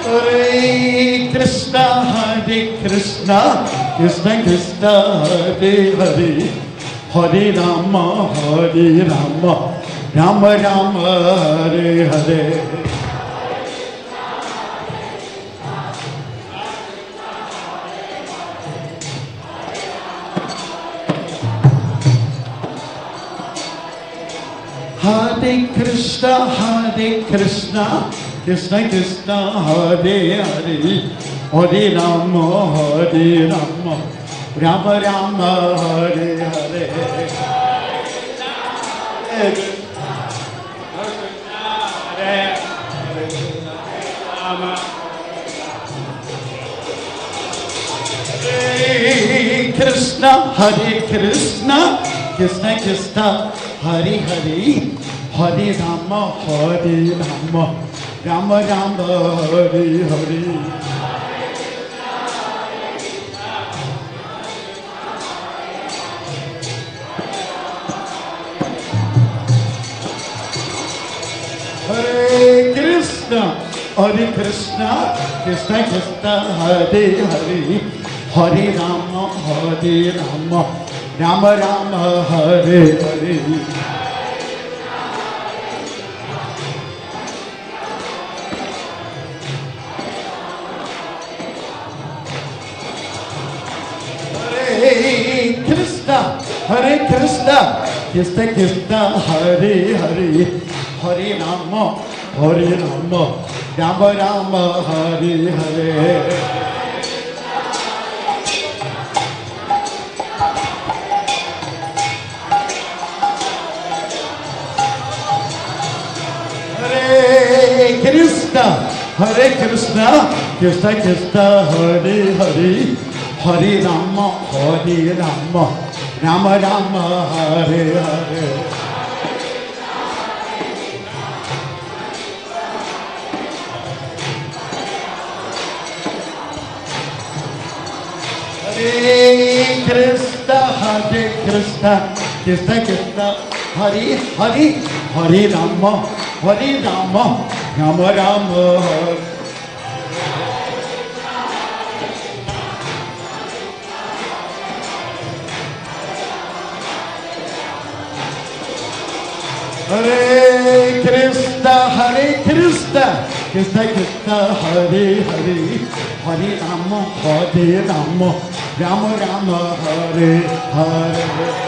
Hare Krishna, Krishna Krishna, Hare Hare, Hare Rama, Rama Rama, Hare Hare. Hare Krishna, Krishna Krishna, Hare Hare, Hare Rama, Rama Rama, Hare Hare. Hare Krishna, Krishna Krishna, Hare Hare, Hare Rama, Rama Rama, Hare Hare. Hare Krishna, Krishna Krishna, Hare Hare, Hare Rama, Rama Rama, Hare Hare. Hare Krishna, Krishna Krishna, Hare Hare, Hare Rama, Rama Rama, Hare Hare. Hare Krishna, Krishna Krishna, Hare Hare, Hare Rama, Rama Rama, Hare Hare. Hare Krishna, Krishna Krishna, Hare Hare, Hare Rama, Rama Rama. Hare Krishna, Krishna Krishna, Hare Hare, Hare Rama, Rama Rama, Hare Hare.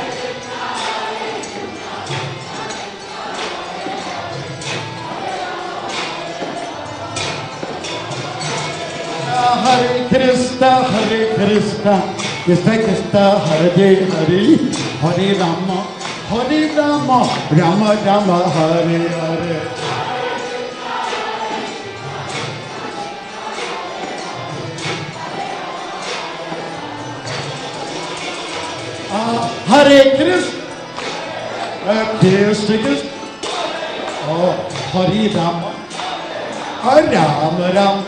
Hare Krishna, Krishna Krishna, Hare Hare, Hare Rama, Rama Rama, Hare Hare. Hare Krishna, Krishna, Hare Rama, Rama Rama.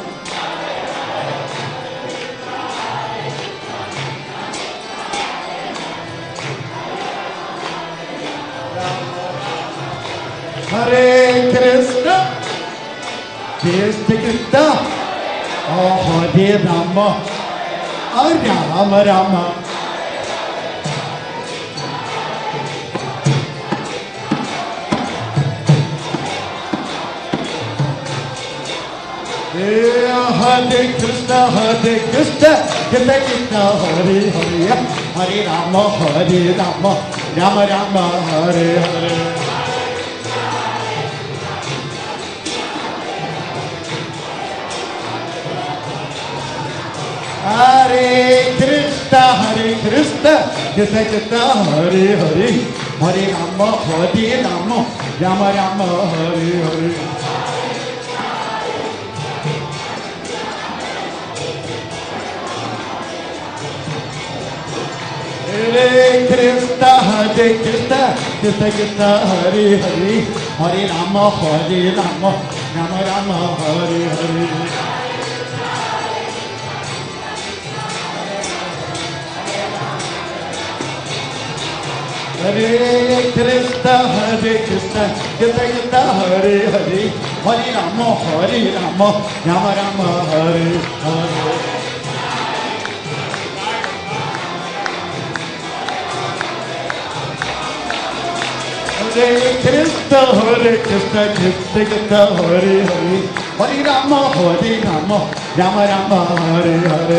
Hare Krishna, Krishna, Hare Rama, Rama Rama. Hare Krishna, Krishna Krishna, Hare Hare, Hare Rama, Rama Rama, Hare Hare. Hare Krishna, Krishna Krishna, Hare Hare, Hare Rama, Rama Rama, Hare Hare. Hare Krishna, Krishna, Hare Hare, Hare Rama, Rama Rama, Hare Hare. Hare Krishna, Krishna Krishna Hare Hare Hare Rama Rama Rama Hare Hare Hare Krishna Krishna Krishna Hare Hare Hare Rama Rama Rama Hare Hare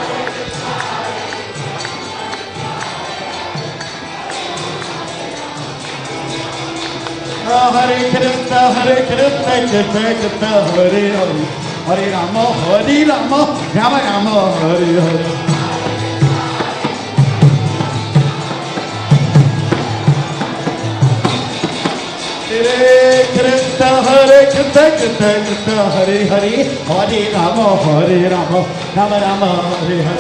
Hare Krishna Krishna Krishna Hare Hare Hare Rama Rama Rama Hare Hare Hare Krishna Krishna Krishna Hare Hare Hare Rama Rama Rama Hare Hare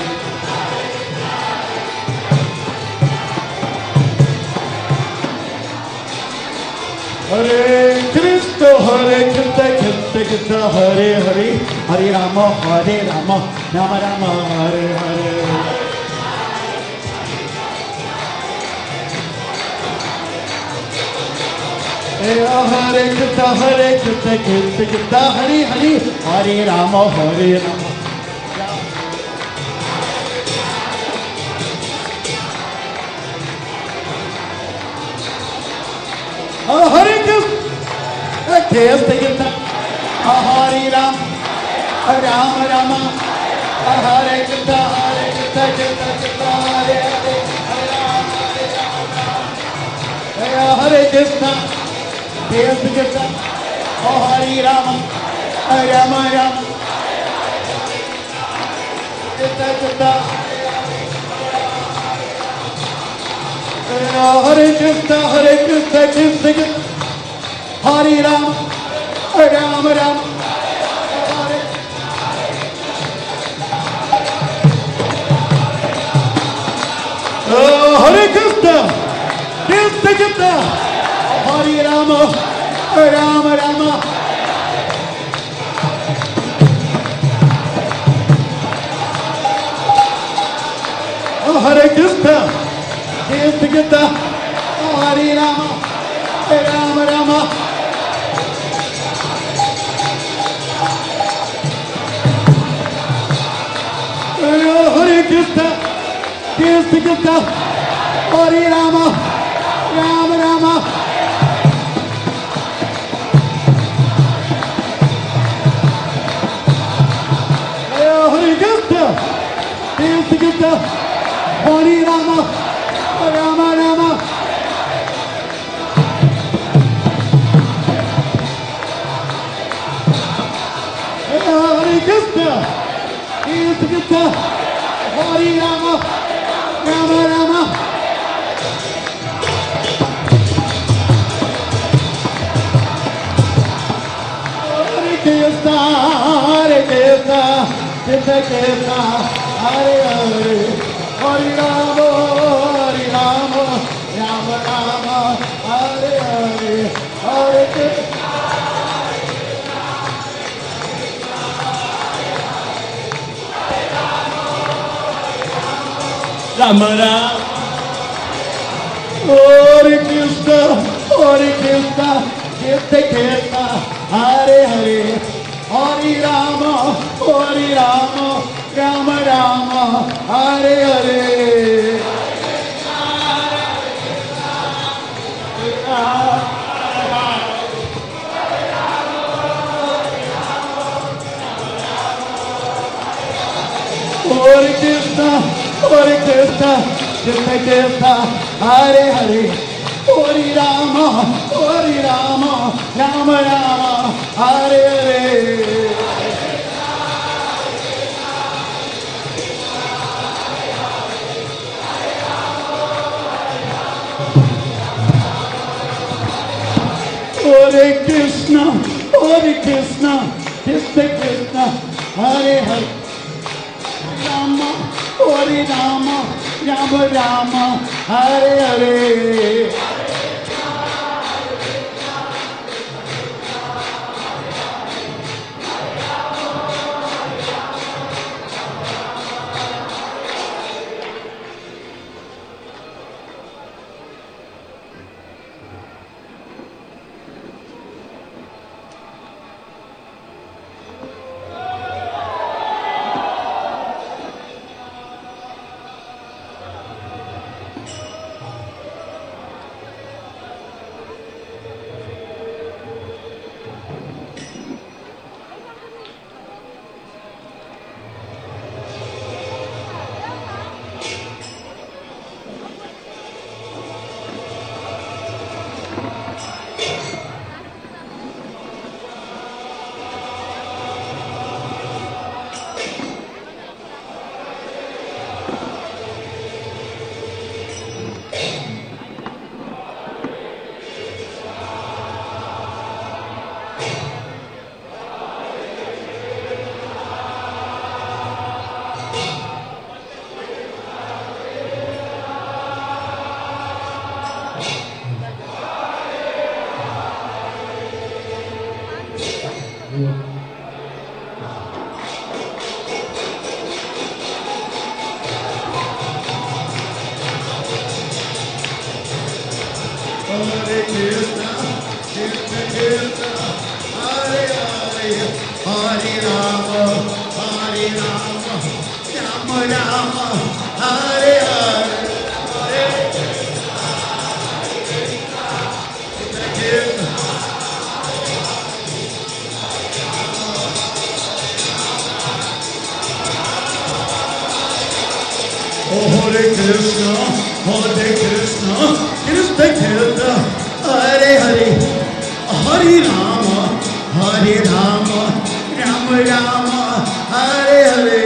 Hare Krishna Krishna Krishna Hare Hare Hare Rama Rama Rama Hare Hare Hare Krishna Krishna Krishna Hare Hare Hare Rama Rama Hare Krishna Krishna Hare Rama Rama Rama Hare Krishna Krishna Krishna Hare Hare Hare Krishna Krishna Krishna Hare Rama Rama Rama Krishna Krishna Hare Krishna Krishna Krishna Hare Rama Rama Rama Hare Krishna Krishna Krishna Hare Rama Rama Rama Hare Krishna Krishna Krishna Hare Rama Rama Rama Hare Krishna Krishna Krishna Hare Rama Rama Rama Hare Krishna Krishna Krishna Hare Rama Rama Rama Hare Krishna Krishna Krishna Hare Rama Rama Rama Hare Krishna Krishna Krishna Hare Hare Hare Rama Rama Rama Hare Hare Hare Krishna Rama Rama Hare Krishna Krishna Krishna Hare Hare Hare Rama Rama Rama Hare Hare Hare Krishna Krishna Krishna Hare Hare Hare Rama Rama Rama Hare Hare Hare Krishna Krishna Krishna Hare Hare Rama Rama Rama Hare Hare Hare Krishna, Krishna Krishna, Hare Hare, Hare Rama, Hare Rama, Rama Rama, Hare Hare, Hare Krishna, Krishna Krishna. Oh, Hare Krishna, Hare Krishna, Krishna Krishna, Hare Hare, Hare Rama, Hare Rama, Rama Rama, Hare Hare.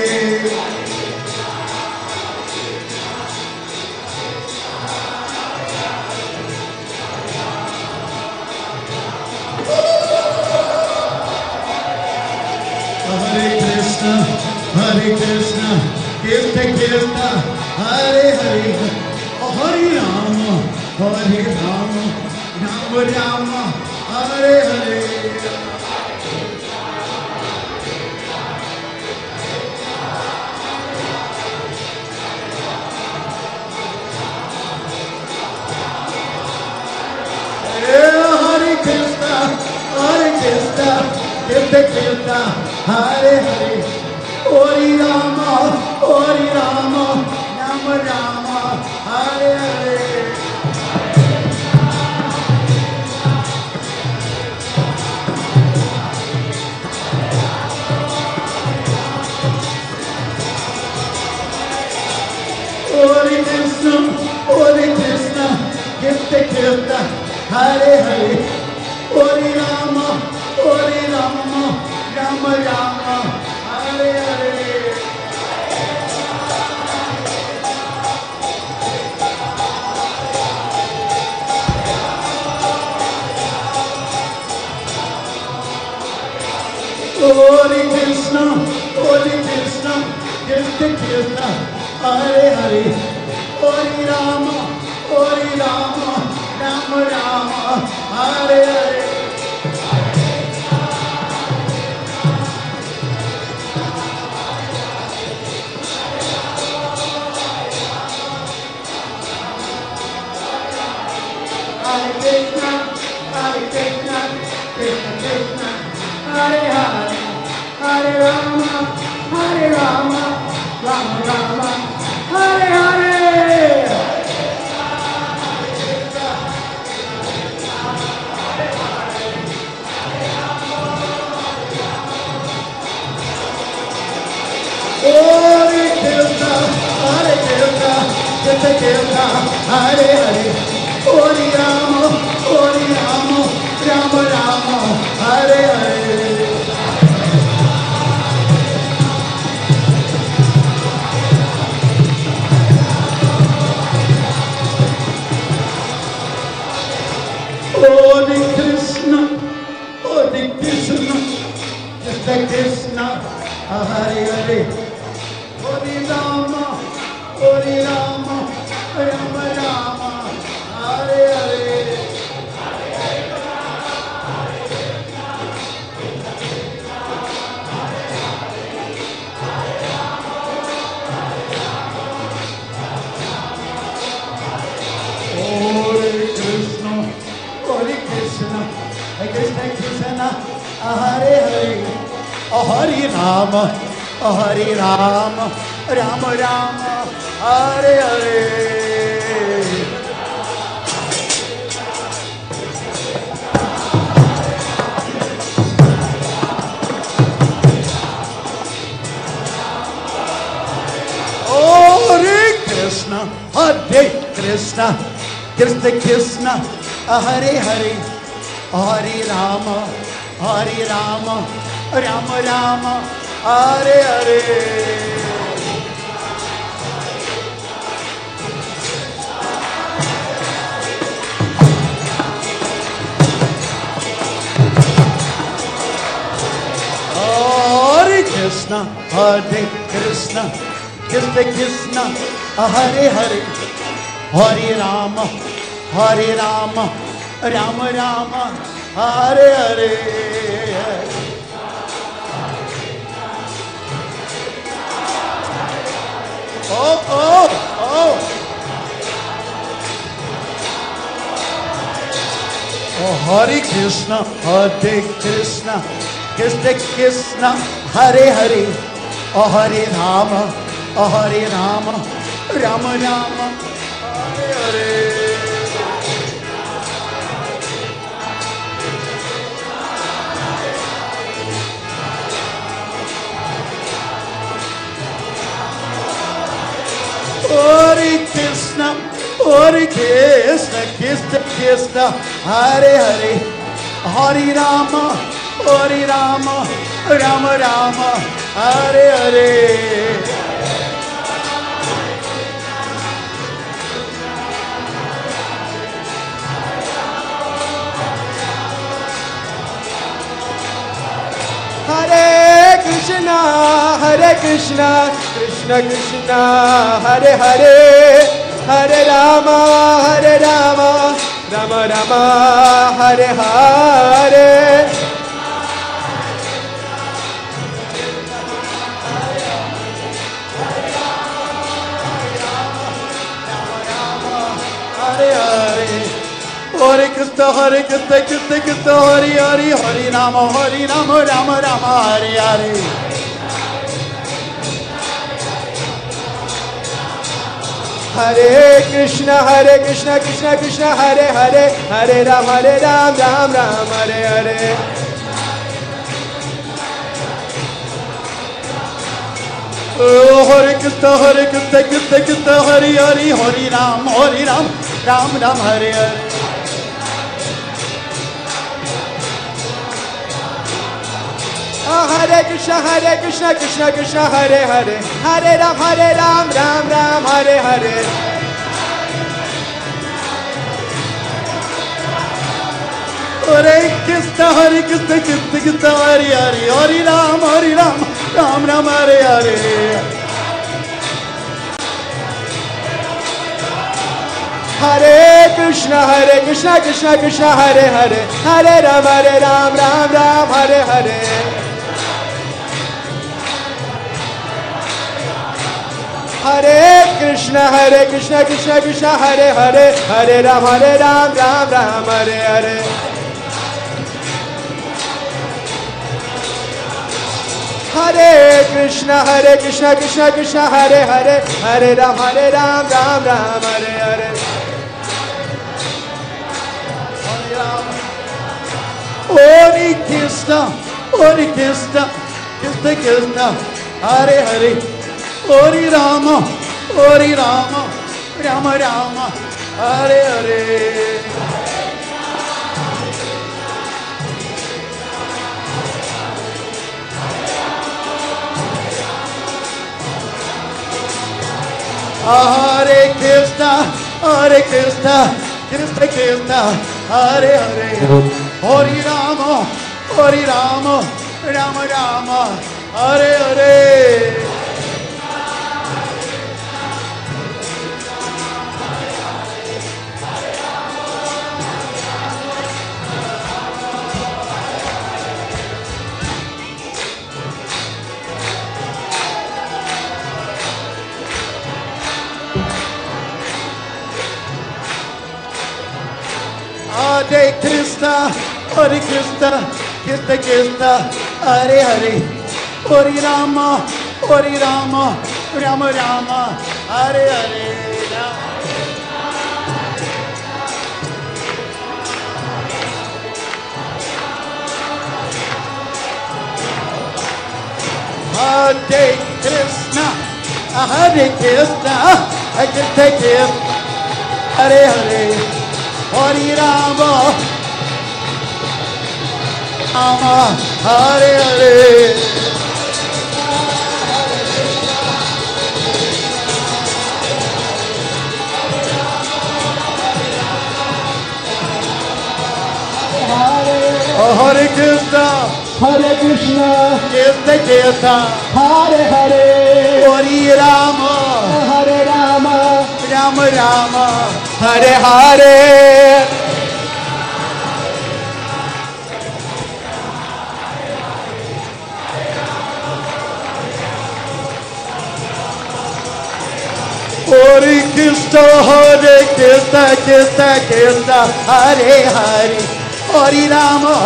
Hare Krishna, Hare Krishna, Krishna Krishna, Hare Hare, Hare Rama, Hare Rama, Rama Rama, Hare Hare. Hare Krishna, Hare Krishna, Krishna Krishna, Hare Hare, Hare Rama, Hare Rama, Rama Rama, Hare Hare. Hare Krishna, Hare Krishna, Krishna Krishna, Hare Hare, Hare Rama, Hare Rama, Rama Rama, Hare Hare. Hare Krishna, Hare Krishna, Krishna Krishna, Hare Hare, Hare Rama, Hare Rama, Rama Rama, Hare Hare. Hare Krishna, Hare Krishna, Krishna Krishna, Hare Hare, Hare Rama, Hare Rama, Rama Rama, Hare Hare. Hare Krishna, Hare Krishna, Krishna Krishna, Hare Hare, Hare Rama, Hare Rama, Rama Rama, Hare Hare. Hare Krishna, Hare Krishna, Krishna Krishna, Hare Hare, Hare Rama, Hare Rama, Rama Rama, Hare Hare. Hare Krishna, Hare Krishna, Krishna Krishna, Hare Hare, Hare Rama, Hare Rama, Rama Rama, Hare Hare. Hare Krishna, Hare Krishna, Krishna Krishna, Hare Hare, Hare Rama, Hare Rama, Rama Rama, Hare Hare. Hare Krishna, Hare Krishna, Krishna Krishna, Hare Hare, Hare Rama, Hare Rama, Rama Rama, Hare Hare. Oh, oh, oh. Oh, Hare Krishna, Krishna Krishna, Hare Hare. Oh, Hare Rama, Rama Rama, Hare Hare. Hare Krishna, Krishna Krishna, Hare Hare. Hare Rama, Rama Rama, Hare Hare. Hare Krishna, Krishna Krishna, Hare Hare, Hare Rama, Rama Rama, Hare Hare. Hare Krishna, Krishna Krishna, Hare Hare, Hare Rama, Rama Rama, Hare Hare. Hare Krishna, Krishna Krishna, Hare Hare, Hare Ram, Ram Ram, Hare Hare. Oh, Hare Krishna, Krishna Krishna, Hare Hare, Hare Ram, Ram Ram, Hare Hare. Hare Krishna, Krishna Krishna, Hare Hare, Hare Ram, Ram Ram, Hare Hare. Hare Krishna, Krishna Krishna, Hare Hare, Hare Ram, Ram Ram, Hare Hare. Hare Krishna, Krishna Hare Hare, Hare Ram, Ram Ram, Hare Hare. Hare Krishna, Krishna Hare Hare, Hare Ram, Ram Ram, Hare Hare. Hare Krishna, Krishna Hare Hare, Hare Ram, Ram Ram, Hare Hare. Hare Krishna, Krishna Krishna, Hare Hare, Hare Rama, Rama Rama, Hare Hare. Hare Krishna, Krishna Krishna, Hare Hare, Hare Rama, Rama Rama, Hare Hare. Hare Krishna, Krishna Krishna, Hare Hare, Hare Rama, Rama Rama, Hare Hare. Hare Krishna, Krishna Hare Hare, Hare Rama, Hare Hare. Hare Krishna, Krishna Krishna, Hare Hare, Hare Rama, Rama Rama, Hare Hare. Krishna, Krishna, Hare Hare, Hare Rama,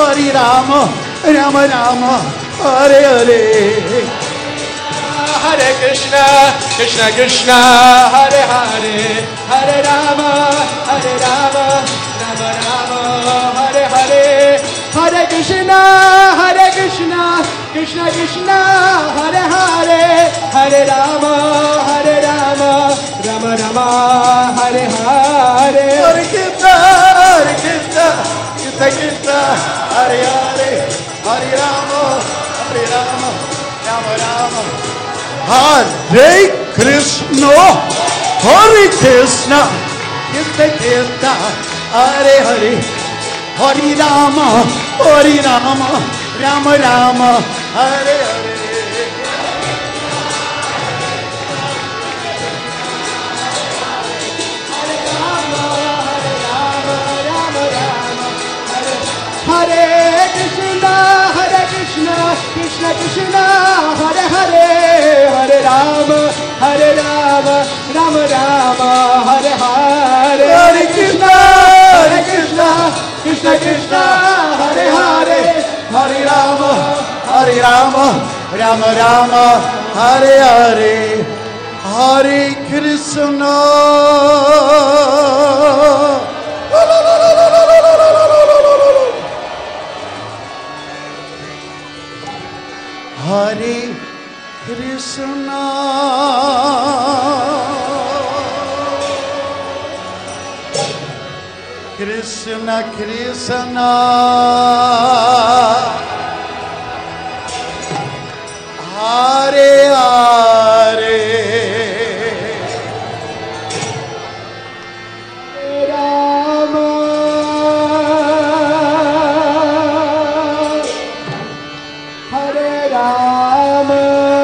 Rama Rama, Hare Hare. Hare Krishna, Krishna Krishna, Hare Hare, Hare Rama, Rama Rama, Hare Hare. Hare Krishna, Krishna Krishna, Hare Hare, Hare Rama, Rama Rama, Hare Hare. Hare Krishna, Krishna Krishna, Hare Hare, Hare Rama, Rama Rama. Hare Krishna, Krishna Krishna, Hare Hare, Hare Rama, Rama Rama, Hare Hare. Hare Krishna, Krishna Krishna, Hare Hare, Hare Rama, Rama Rama, Hare Hare. Hare Krishna, Krishna Krishna, Hare Hare, Hare Rama, Rama Rama, Hare Hare. Hare Krishna. Hare Krishna, Krishna Krishna, Hare Hare, Rama, Hare Rama,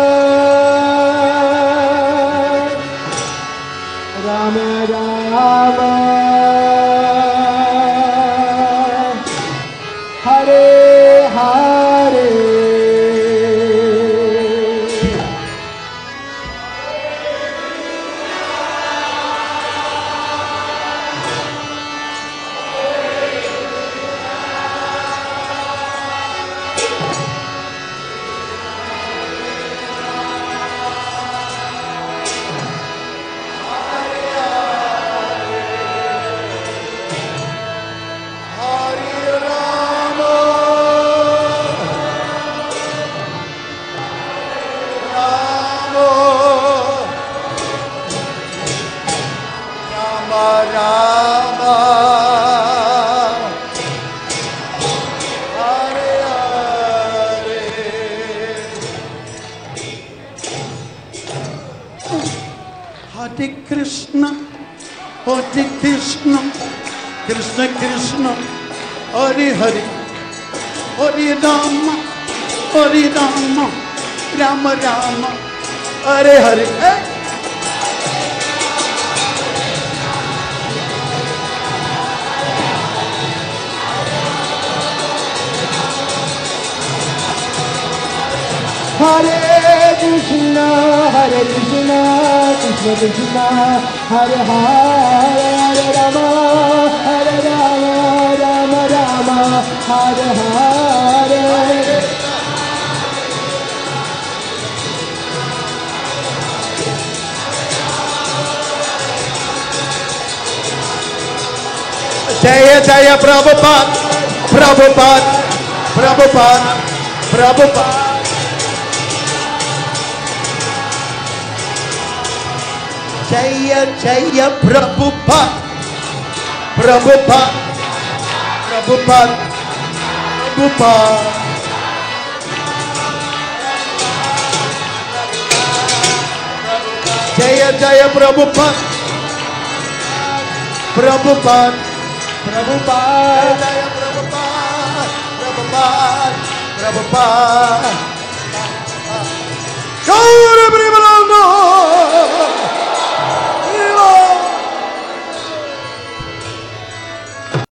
Rama Rama, Hare Hare. Hare Krishna, Hare Krishna, Krishna Krishna, Hare Hare, Hare Rama, Rama Rama, Hare Hare. Hare Krishna, Krishna Krishna, Hare Hare, Hare Rama, Rama Rama, Hare Hare. Jaya Jaya Prabhupada, Prabhupada, Prabhupada, Prabhupada. Jaya Jaya Prabhupada, Prabhupada, Prabhupada, Prabhupada. Jaya Jaya Prabhupada, Prabhupada, Prabhupada, Jaya Prabhupada, Prabhupada, Prabhupada. Gaur